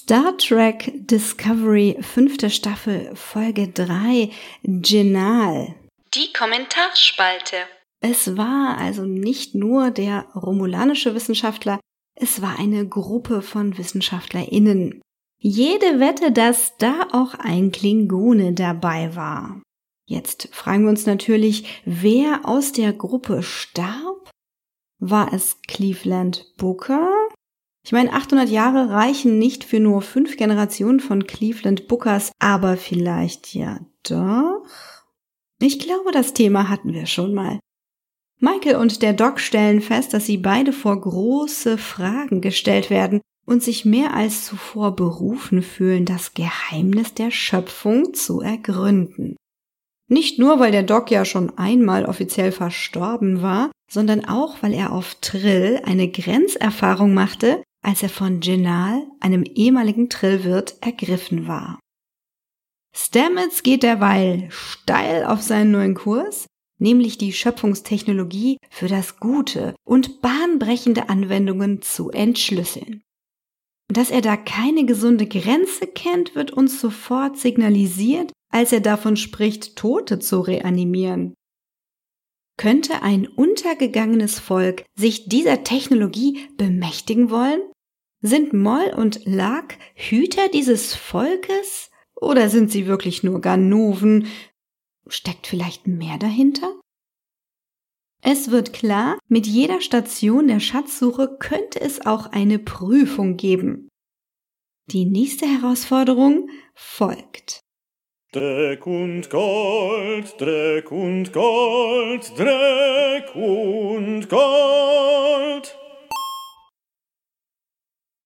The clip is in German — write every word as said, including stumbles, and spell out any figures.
Star Trek Discovery, fünfte Staffel, Folge drei, Genial. Die Kommentarspalte. Es war also nicht nur der romulanische Wissenschaftler, es war eine Gruppe von WissenschaftlerInnen. Jede Wette, dass da auch ein Klingone dabei war. Jetzt fragen wir uns natürlich, wer aus der Gruppe starb? War es Cleveland Booker? Ich meine, achthundert Jahre reichen nicht für nur fünf Generationen von Cleveland Bookers, aber vielleicht ja doch? Ich glaube, das Thema hatten wir schon mal. Michael und der Doc stellen fest, dass sie beide vor große Fragen gestellt werden und sich mehr als zuvor berufen fühlen, das Geheimnis der Schöpfung zu ergründen. Nicht nur, weil der Doc ja schon einmal offiziell verstorben war, sondern auch, weil er auf Trill eine Grenzerfahrung machte, als er von Genial, einem ehemaligen Trillwirt, ergriffen war. Stamets geht derweil steil auf seinen neuen Kurs, nämlich die Schöpfungstechnologie für das Gute und bahnbrechende Anwendungen zu entschlüsseln. Dass er da keine gesunde Grenze kennt, wird uns sofort signalisiert, als er davon spricht, Tote zu reanimieren. Könnte ein untergegangenes Volk sich dieser Technologie bemächtigen wollen? Sind Moll und Lark Hüter dieses Volkes? Oder sind sie wirklich nur Ganoven? Steckt vielleicht mehr dahinter? Es wird klar, mit jeder Station der Schatzsuche könnte es auch eine Prüfung geben. Die nächste Herausforderung folgt. Dreck und Gold, Dreck und Gold, Dreck und Gold.